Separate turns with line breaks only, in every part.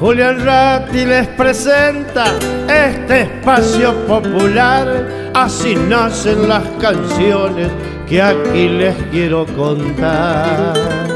Julián Ratti les presenta este espacio popular. Así nacen las canciones que aquí les quiero contar.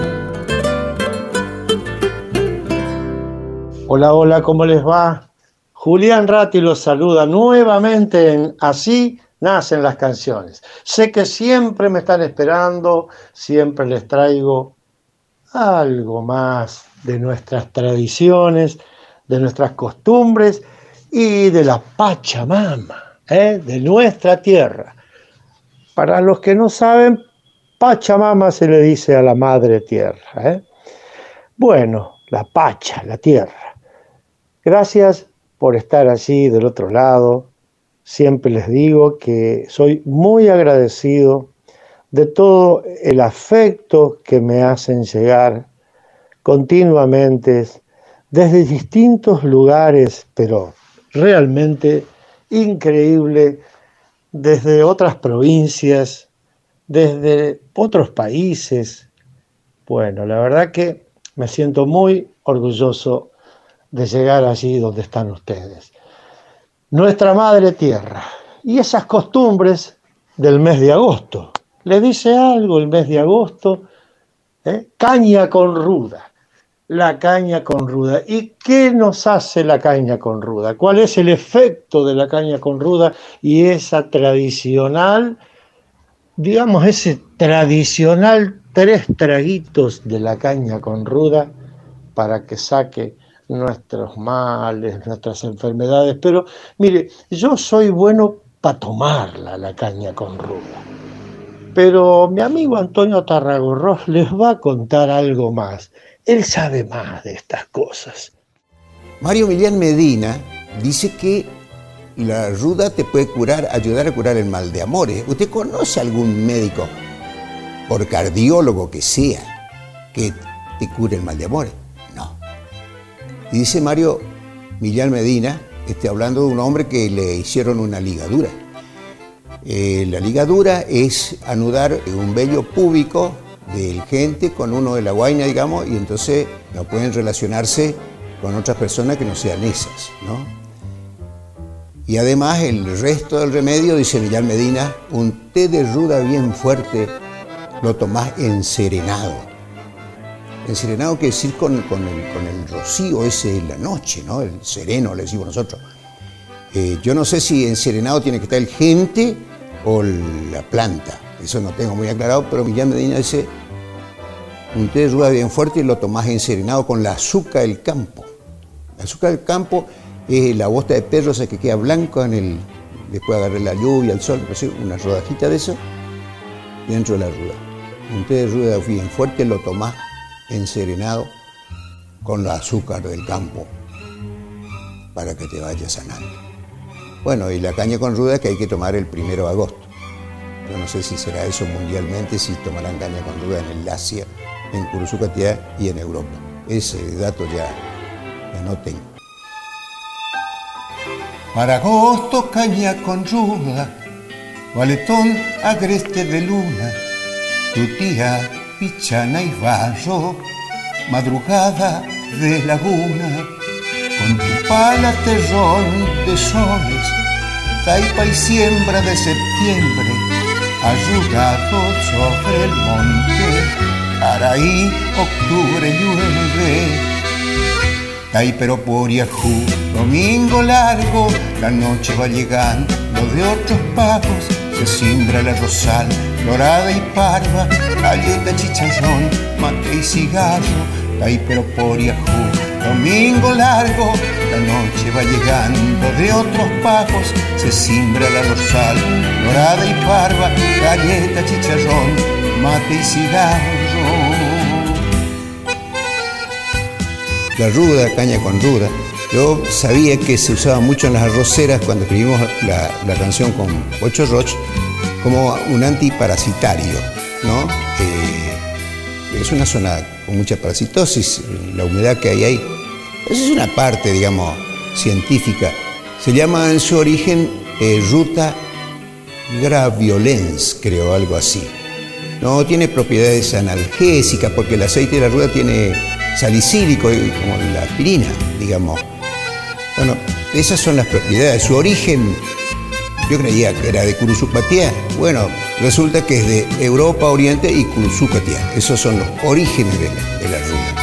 Hola, hola, ¿cómo les va? Julián Ratti los saluda nuevamente en Así nacen las canciones. Sé que siempre me están esperando, siempre les traigo algo más de nuestras tradiciones, de nuestras costumbres y de la Pachamama, de nuestra tierra. Para los que no saben, Pachamama se le dice a la madre tierra. Bueno, la Pacha, la tierra. Gracias por estar allí del otro lado. Siempre les digo que soy muy agradecido de todo el afecto que me hacen llegar continuamente desde distintos lugares, pero realmente increíble, desde otras provincias, desde otros países. Bueno, la verdad que me siento muy orgulloso de llegar allí donde están ustedes. Nuestra madre tierra y esas costumbres del mes de agosto. ¿Le dice algo el mes de agosto? Caña con ruda. La caña con ruda. ¿Y qué nos hace la caña con ruda? ¿Cuál es el efecto de la caña con ruda y esa tradicional, digamos, ese tradicional 3 traguitos de la caña con ruda para que saque nuestros males, nuestras enfermedades? Pero mire, yo soy bueno para tomarla, la caña con ruda. Pero mi amigo Antonio Tarragorros les va a contar algo más. Él sabe más de estas cosas.
Mario Millán Medina dice que la ruda te puede ayudar a curar el mal de amores. ¿Usted conoce algún médico, por cardiólogo que sea, que te cure el mal de amores? No. Y dice Mario Millán Medina, hablando de un hombre que le hicieron una ligadura. La ligadura es anudar un vello púbico del gente con uno de la guaina, digamos, y entonces no pueden relacionarse con otras personas que no sean esas, ¿no? Y además el resto del remedio, dice Millán Medina, un té de ruda bien fuerte lo tomás enserenado. Enserenado quiere decir con el rocío ese de la noche, ¿no? El sereno, le decimos nosotros. Yo no sé si enserenado tiene que estar el gente o la planta, eso no tengo muy aclarado, pero Millán Medina dice un té de ruda bien fuerte y lo tomás enserenado con la azúcar del campo. La azúcar del campo es la bosta de perro, esa que queda blanca después de agarrar la lluvia, el sol, una rodajita de eso dentro de la ruda. Un té de ruda bien fuerte lo tomás enserenado con la azúcar del campo para que te vaya sanando. Bueno, y la caña con ruda que hay que tomar el 1 de agosto. Yo no sé si será eso mundialmente, si tomarán caña con ruda en el Asia, en Curuzucatiá y en Europa. Ese dato ya no tengo.
Para agosto caña con ruda, valetón agreste de luna, tutía, pichana y barro, madrugada de laguna, con tu pala terrón de soles, taipa y siembra de septiembre, arrugado sobre el monte, Araí, octubre llueve, Taiperoporia, domingo largo, la noche va llegando de otros pagos, se simbra la rosal, dorada y parva, galleta, chicharrón, mate y cigarro, Taiperoporia, domingo largo, la noche va llegando de otros pagos, se simbra la rosal, dorada y parva, galleta, chicharrón, mate y cigarro.
La ruda, caña con ruda. Yo sabía que se usaba mucho en las arroceras cuando escribimos la canción con Pocho Roch como un antiparasitario, ¿no? Es una zona con mucha parasitosis, la humedad que hay ahí. Esa es una parte, digamos, científica. Se llama en su origen ruta graviolens, creo, algo así. No tiene propiedades analgésicas porque el aceite de la ruda tiene salicílico, como la aspirina, digamos. Bueno, esas son las propiedades. Su origen, yo creía que era de Curuzupatiá. Bueno, resulta que es de Europa, Oriente y Curuzupatiá. Esos son los orígenes de la ruda.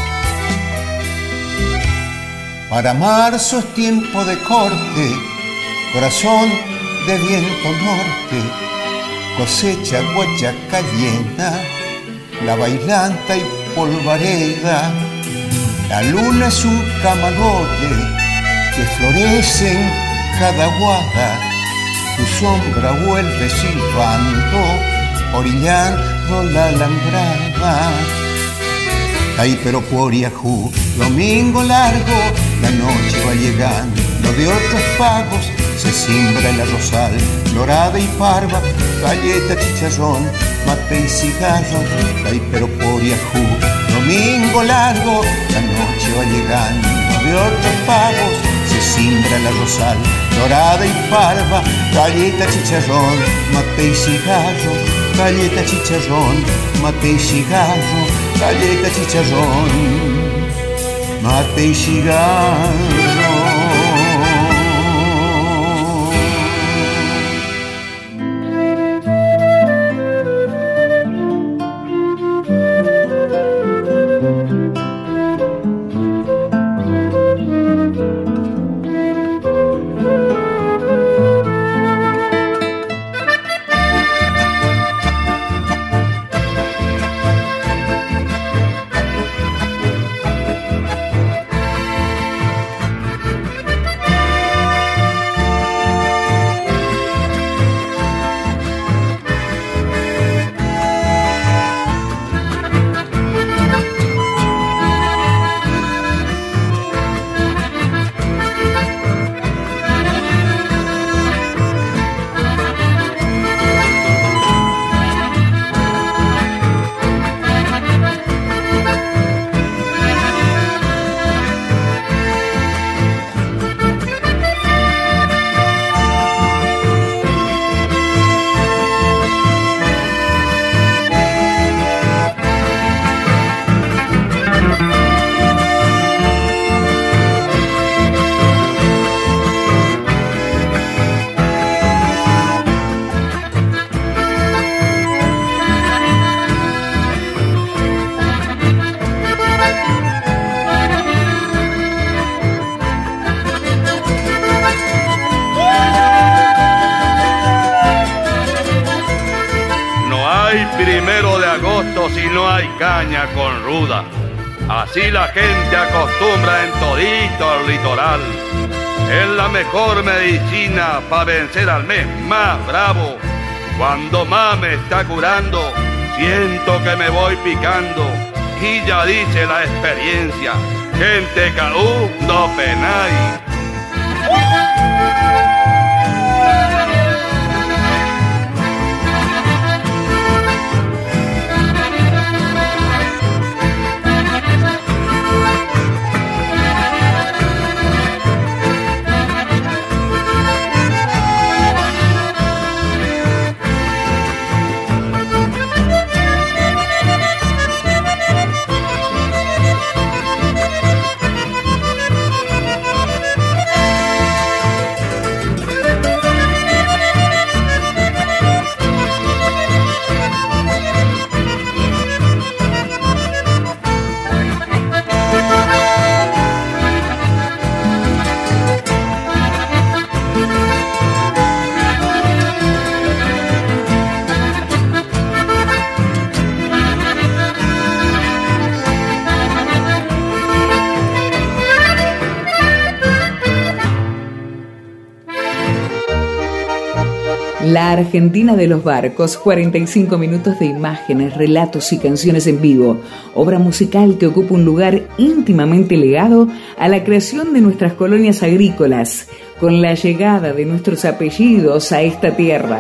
Para marzo es tiempo de corte, corazón de viento norte, cosecha guachaca llena, la bailanta y polvareda. La luna es un camarote que florece en cada guada, tu sombra vuelve silbando, orillando la alambrada. Ay, pero por Yahoo, domingo largo, la noche va llegando de otros pagos, se siembra el arrozal, dorada y parva, galleta, chicharrón, mate y cigarro. Ay, pero por Yahoo, domingo largo, la noche va llegando de otros pagos, se siembra el arrozal, dorada y parva, galleta, chicharrón, mate y cigarro. Galleta, chicharrón, mate y cigarro. Galleta, chicharrón, mate y cigarro.
Si no hay caña con ruda, así la gente acostumbra en todito el litoral. Es la mejor medicina para vencer al mes más bravo. Cuando más me está curando, siento que me voy picando. Y ya dice la experiencia, gente caú no penáis.
La Argentina de los barcos, 45 minutos de imágenes, relatos y canciones en vivo. Obra musical que ocupa un lugar íntimamente ligado a la creación de nuestras colonias agrícolas, con la llegada de nuestros apellidos a esta tierra.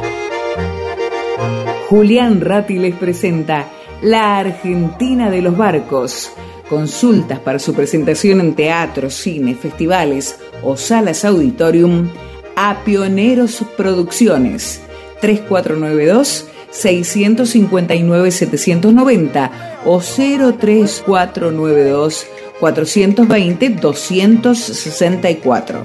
Julián Ratti les presenta La Argentina de los barcos. Consultas para su presentación en teatros, cine, festivales o salas auditorium a Pioneros Producciones, 3492 659-790 o 03492-420-264.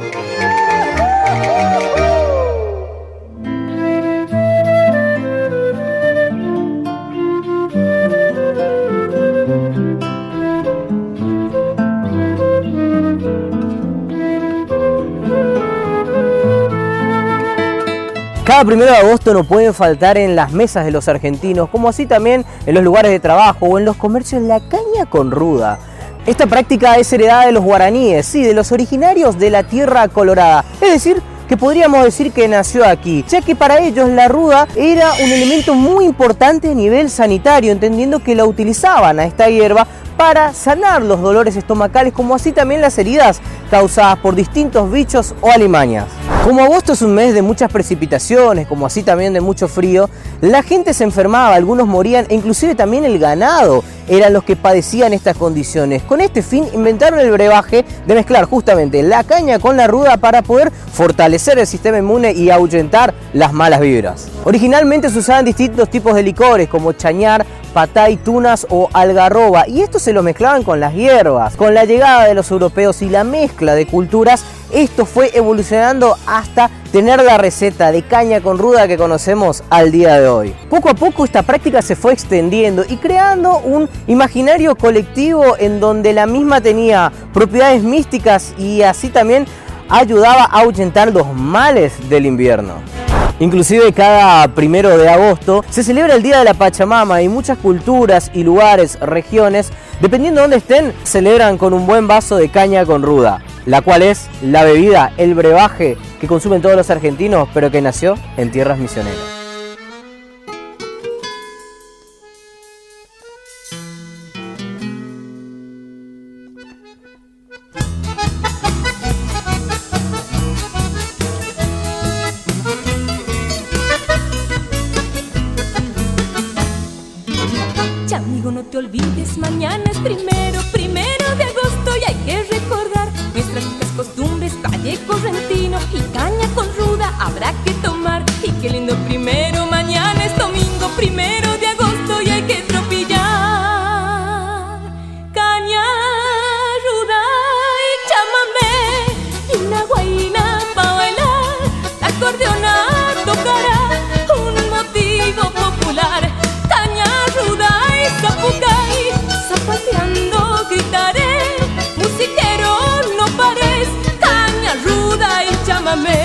Cada 1 de agosto no pueden faltar en las mesas de los argentinos, como así también en los lugares de trabajo o en los comercios, la caña con ruda. Esta práctica es heredada de los guaraníes, sí, de los originarios de la Tierra Colorada, es decir, que podríamos decir que nació aquí, ya que para ellos la ruda era un elemento muy importante a nivel sanitario, entendiendo que la utilizaban a esta hierba para sanar los dolores estomacales, como así también las heridas causadas por distintos bichos o alimañas. Como agosto es un mes de muchas precipitaciones, como así también de mucho frío, la gente se enfermaba, algunos morían e inclusive también el ganado eran los que padecían estas condiciones. Con este fin inventaron el brebaje de mezclar justamente la caña con la ruda para poder fortalecer el sistema inmune y ahuyentar las malas vibras. Originalmente se usaban distintos tipos de licores como chañar, patay, tunas o algarroba, y esto se lo mezclaban con las hierbas. Con la llegada de los europeos y la mezcla de culturas, esto fue evolucionando hasta tener la receta de caña con ruda que conocemos al día de hoy. Poco a poco esta práctica se fue extendiendo y creando un imaginario colectivo en donde la misma tenía propiedades místicas y así también ayudaba a ahuyentar los males del invierno. Inclusive cada 1 de agosto se celebra el Día de la Pachamama y muchas culturas y lugares, regiones, dependiendo de dónde estén, celebran con un buen vaso de caña con ruda, la cual es la bebida, el brebaje que consumen todos los argentinos, pero que nació en tierras misioneras.
Amigo, no te olvides, mañana es primero de agosto y hay que recordar nuestras ricas costumbres, valle correntino y caña con ruda habrá que tomar. Y qué lindo primero, mañana es domingo, 1 de agosto y hay que tropillar. Caña, ruda y chamamé y una guaina pa' bailar, la acordeona tocará un motivo popular. Caña, ruda y zapucay, zapateando gritaré, musiquero no pares, caña, ruda y chamamé.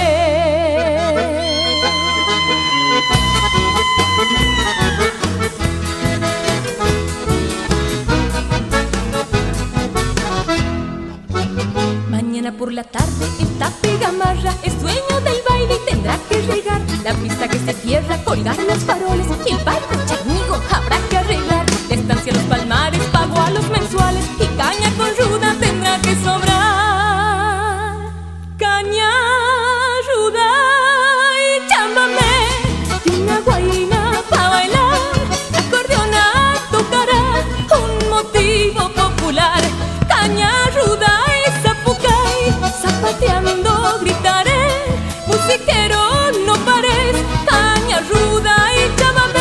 Mañana por la tarde en Tape Gamarra es dueño del baile y tendrá que regar la pista que se cierra, colgar los faroles y el baile charnigo habrá que arreglar. La estancia Los Palmares pagó a los mensuales y caña con ruda tendrá que sobrar. Caña, ruda y chamamé y una guaina pa' bailar, la acordeona tocará un motivo popular. Caña, ruda y zapucay, zapateando gritaré, musiquero no pares, caña, ruda y chamamé.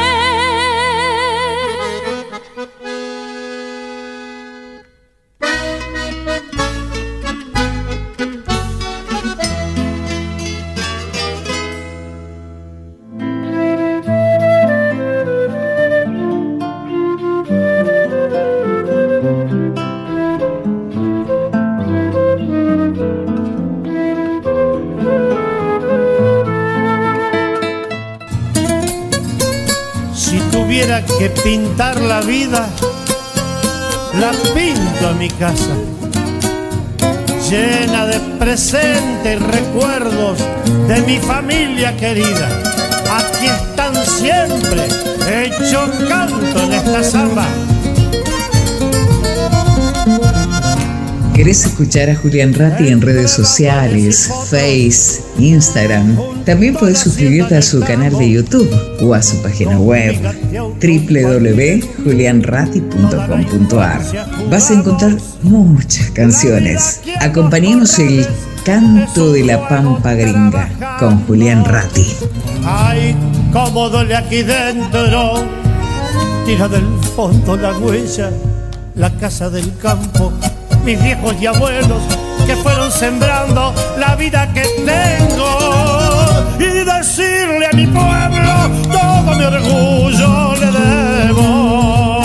Si tuviera que pintar la vida, la pinto a mi casa, llena de presentes y recuerdos de mi familia querida. Aquí están siempre, hecho canto en esta samba.
¿Querés escuchar a Julián Ratti en redes sociales, Face, Instagram? También podés suscribirte a su canal de YouTube o a su página web www.julianratti.com.ar. Vas a encontrar muchas canciones. Acompañanos el Canto de la Pampa Gringa con Julián Ratti.
Ay, cómo duele aquí dentro. Tira del fondo la huella, la casa del campo, mis viejos y abuelos que fueron sembrando la vida que tengo. Y decirle a mi pueblo todo mi orgullo le debo.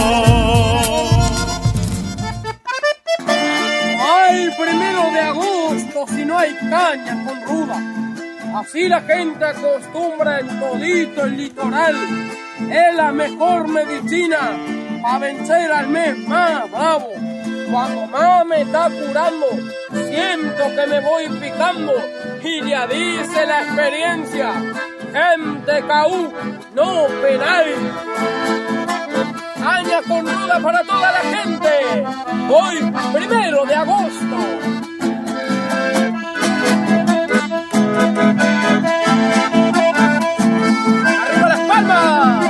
Ay, 1 de agosto, si no hay caña con ruda. Así la gente acostumbra en todito el litoral. Es la mejor medicina para vencer al mes más bravo. Cuando más me está curando, siento que me voy picando. Y ya dice la experiencia, gente caú, no penal. Caña con ruda para toda la gente. Hoy, 1 de agosto. ¡Arriba las palmas!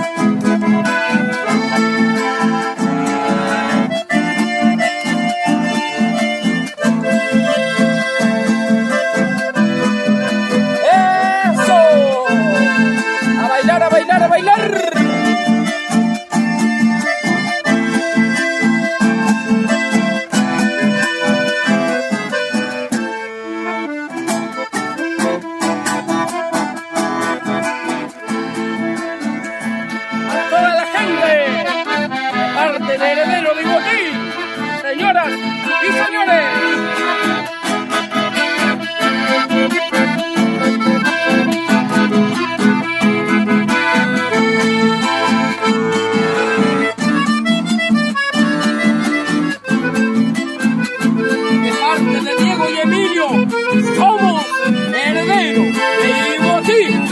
¡Eso! ¡A bailar, a bailar, a bailar! El heredero de Iguatí, señoras y señores. De parte de Diego y Emilio, somos herederos de Iguatí.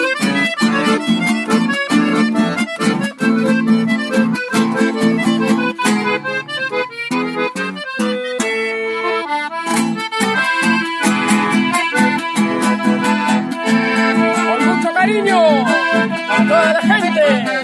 Cariño a toda la gente.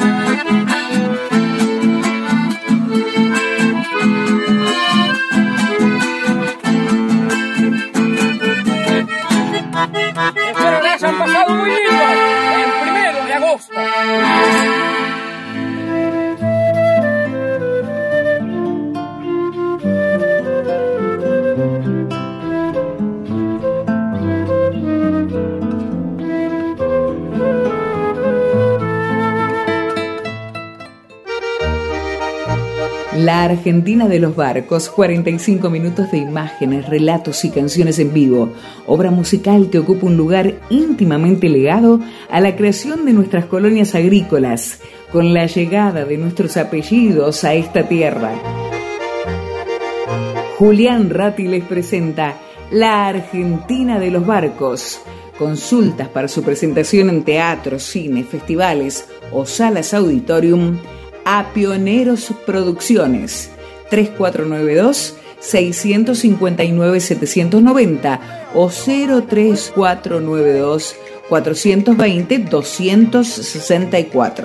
Espero que hayan pasado muy lindo el 1 de agosto.
La Argentina de los Barcos, 45 minutos de imágenes, relatos y canciones en vivo. Obra musical que ocupa un lugar íntimamente ligado a la creación de nuestras colonias agrícolas, con la llegada de nuestros apellidos a esta tierra. Julián Ratti les presenta La Argentina de los Barcos. Consultas para su presentación en teatros, cine, festivales o salas auditorium a Pioneros Producciones, 3492-659-790 o 03492-420-264.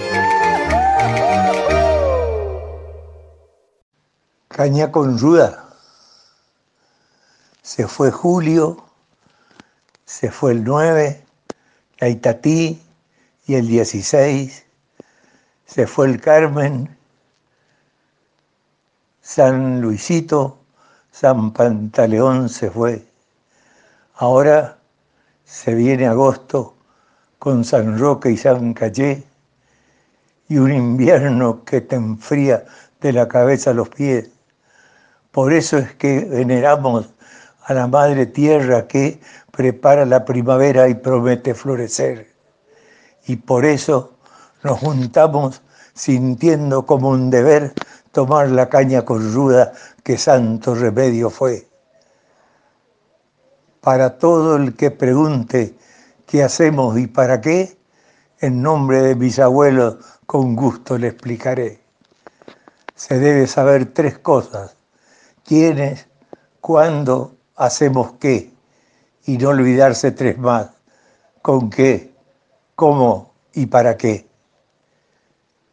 Caña con ruda. Se fue Julio, se fue el 9, la Itatí y el 16. Se fue el Carmen, San Luisito, San Pantaleón se fue. Ahora se viene agosto con San Roque y San Cayé y un invierno que te enfría de la cabeza a los pies. Por eso es que veneramos a la Madre Tierra que prepara la primavera y promete florecer. Y por eso nos juntamos sintiendo como un deber tomar la caña con ruda que santo remedio fue. Para todo el que pregunte qué hacemos y para qué, en nombre de mis abuelos con gusto le explicaré. Se debe saber 3 cosas: quiénes, cuándo, hacemos qué, y no olvidarse 3 más: con qué, cómo y para qué.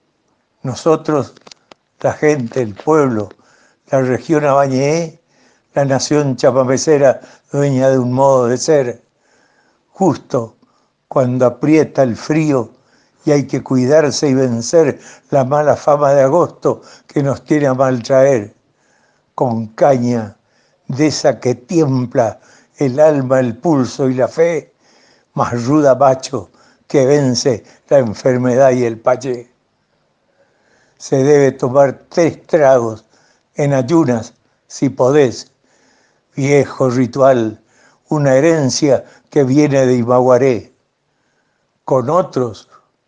Nosotros, la gente, el pueblo, la región Abañé,
la nación chamamecera dueña de un modo de ser. Justo cuando aprieta el frío y hay que cuidarse y vencer la mala fama de agosto que nos tiene a mal traer. Con caña de esa que tiembla el alma, el pulso y la fe, más ruda macho que vence la enfermedad y el payé. Se debe tomar 3 tragos en ayunas, si podés. Viejo ritual, una herencia que viene de Imaguaré. Con otros,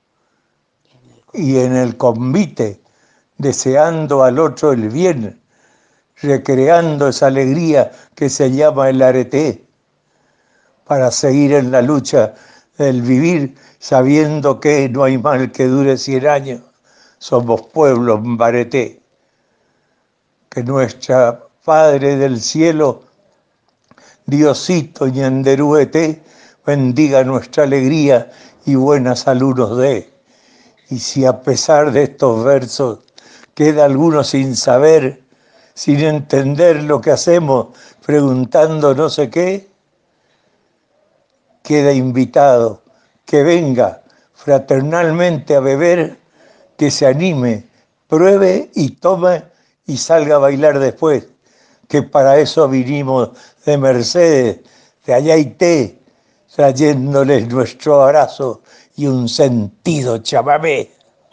y en el convite, deseando al otro el bien, recreando esa alegría que se llama el areté, para seguir en la lucha del vivir, sabiendo que no hay mal que dure 100 años. Somos pueblo mbareté. Que nuestra Padre del Cielo, Diosito Ñanderueté, bendiga nuestra alegría y buena salud nos dé. Y si a pesar de estos versos queda alguno sin saber, sin entender lo que hacemos, preguntando no sé qué, queda invitado que venga fraternalmente a beber, que se anime, pruebe y tome y salga a bailar después, que para eso vinimos de Mercedes, de Ayaité, trayéndoles nuestro abrazo y un sentido chamamé.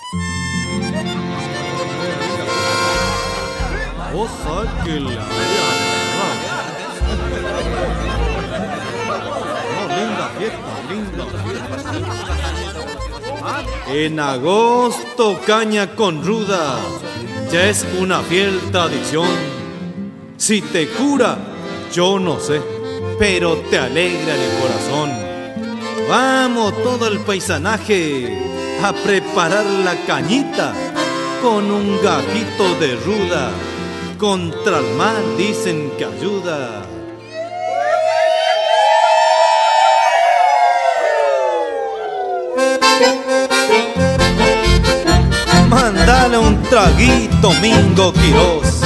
En agosto caña con ruda ya es una fiel tradición. Si te cura, yo no sé, pero te alegra el corazón. Vamos todo el paisanaje a preparar la cañita con un gajito de ruda. Contra el mal dicen que ayuda. Mándale un traguito, Mingo Quirós.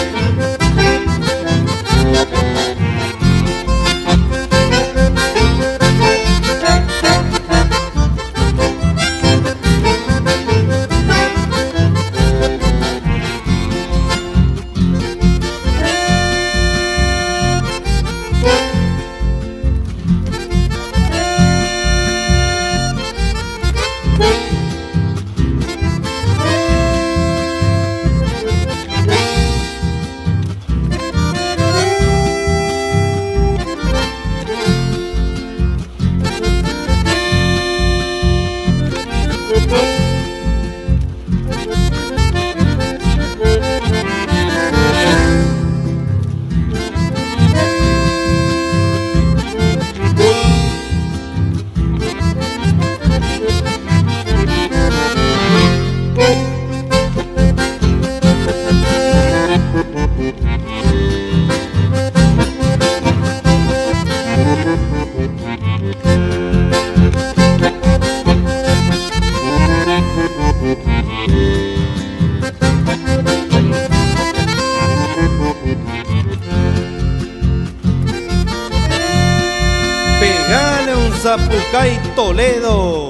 Zapucay Toledo.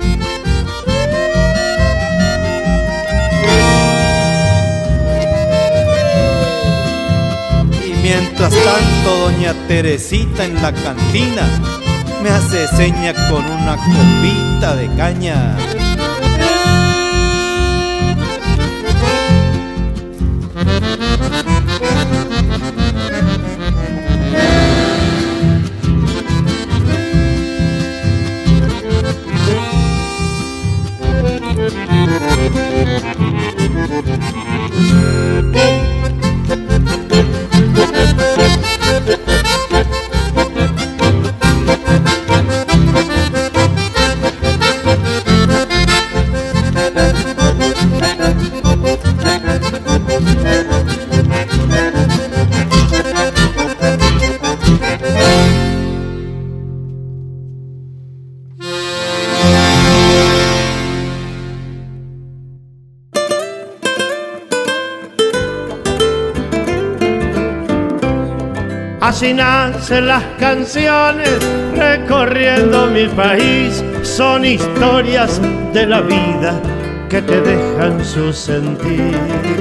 Y mientras tanto doña Teresita en la cantina me hace seña con una copita de caña.
Así nacen las canciones recorriendo mi país. Son historias de la vida que te dejan su sentir.